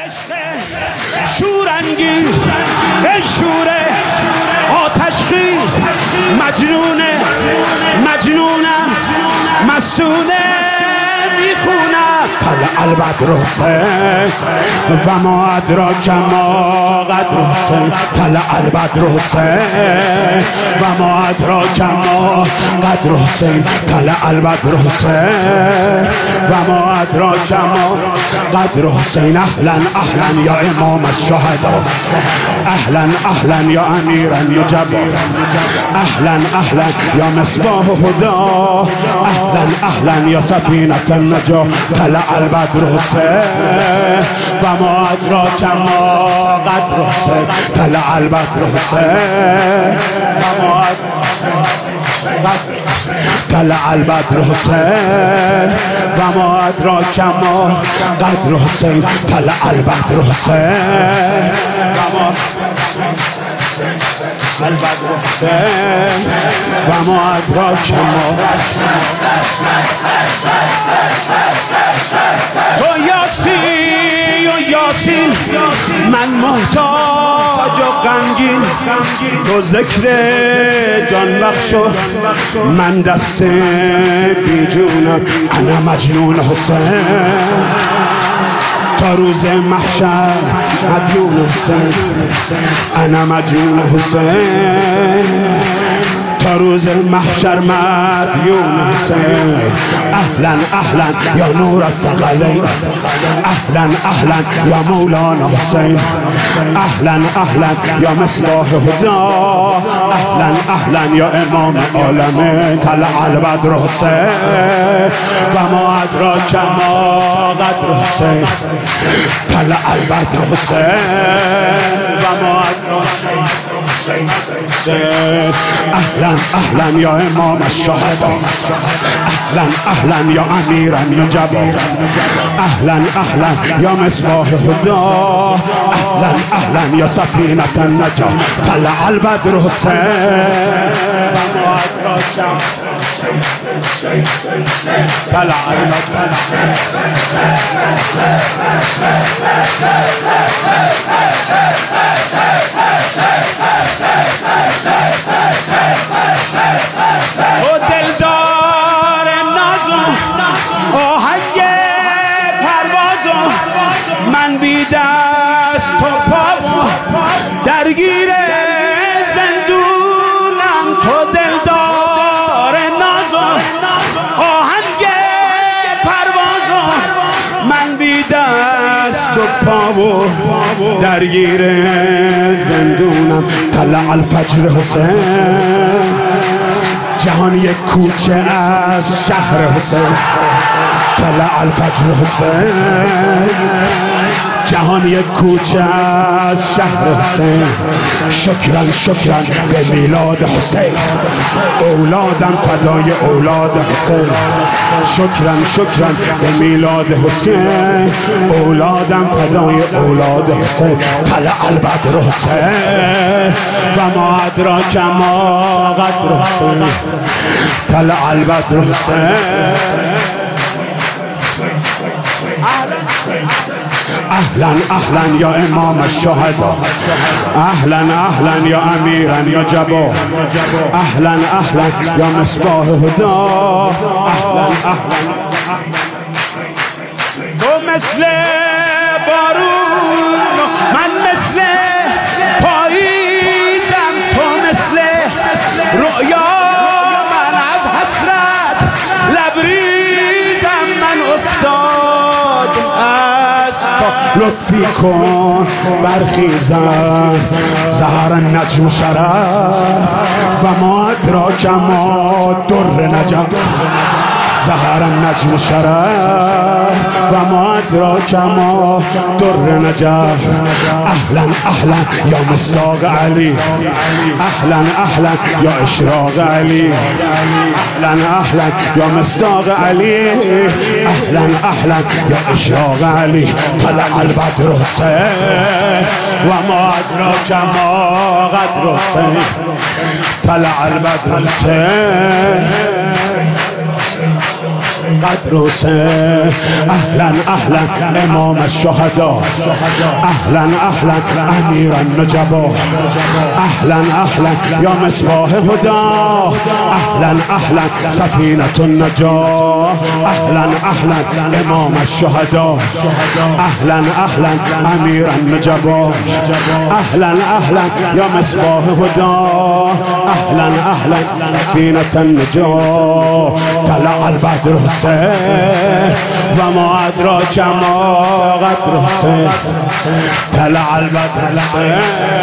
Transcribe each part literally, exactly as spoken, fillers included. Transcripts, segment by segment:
شورانگیز ای شوره آتش خیز مجنونه مجنونم مستونه میخونم طلع البدر حسین و ما ادراک ما قدر حسین طلع البدر حسین و ما ادراک ما قدر حسین طلع البدر حسین و ما ادراک ما قدر حسین اهلا اهلا یا امام الشهدا اهلا اهلا یا امیرا یجبار اهلا اهلا یا مصباح هدا اهلا اهلا یا سفینه النجاة طلع البدر حسین و ما ادراک ما قدر حسین طلع البدر حسین و ما طلع البدر حسین و ما ادراک ما قدر حسین طلع البدر حسین و ما البدر حسین و ما ادراک ما تو یاسین و یاسین من محتاج و غمگین تو ذکر جان بخش و من دست بی جونم انا مجنون حسین تا روز محشر مدیون حسین انا مجنون حسین تا روز محشر مدیون حسین اهلا اهلا یا نور الثقلین اهلا اهلا یا مولانا حسین اهلا اهلا یا مصباح هدا اهلا اهلا یا امام عالمین طلع البدر حسین و ما ادراک ما قدر حسین طلع البدر حسین و ما ادراک اهلا اهلا یا امام الشهدا اهلا اهلا یا امیرا یجبار اهلا اهلا یا مصباح هدا اهلا اهلا یا سفینه النجاة طلع البدر حسین طلع البدر او دلدار نازم آهنگ پروازم من بی دست و پامو درگیر زندونم تو دلدار نازم آهنگ پروازم من بی دست و پامو درگیر زندونم طلع الفجر حسین جهان یک کوچه از شهر حسین طلع الفجر حسین جهان یک کوچه از شهر حسین شکران شکران به میلاد حسین اولادم فدای اولاد حسین شکران شکران به میلاد حسین اولادم فدای اولاد حسین طلع البدر حسین و ما ادراک ما قدر حسین طلع البدر حسین اهلا اهلا یا امام الشهدا اهلا اهلا یا امیرا یجبار اهلا اهلا یا مصباح هدا اهلا اهلا تو مثل بارون من مثل پاییزم تو مثل رؤیا من از حسرت لبریزم من افتاد لطفی کن برخیزم زهر النجم شرف و ما ادراک ما در نجم زهر النجم شرف و ما ادراک ما در نجم اهلا اهلا یا مصداق علی اهلا اهلا یا اشراق علی اهلا اهلا یا مصداق علی اهلا اهلا یا اشراق علی طلع البدر حسین و ما ادراک ما قدر حسین طلع البدر حسین قدر حسین. اهلا اهلا امام الشهدا، اهلا اهلا امیر النجبا، اهلا اهلا یا مصباح هدا، اهلا اهلا سفینة النجاة، اهلا اهلا امام الشهدا، اهلا اهلا امیر النجبا، اهلا اهلا یا مصباح هدا، اهلا اهلا سفینة النجاة. طلع البدر حسین و ما ادراک ما قدر حسین. طلع البدر حسین.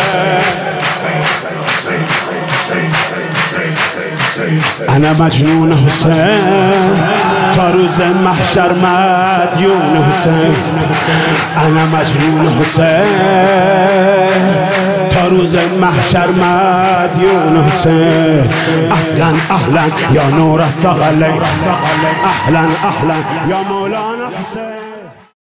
انا مجنون حسین تا روز محشر مدیون حسین. انا مجنون حسین تا روز محشر مدیون حسین. اهلا اهلا یا نور الثقلین، اهلا اهلا یا مولانا حسین.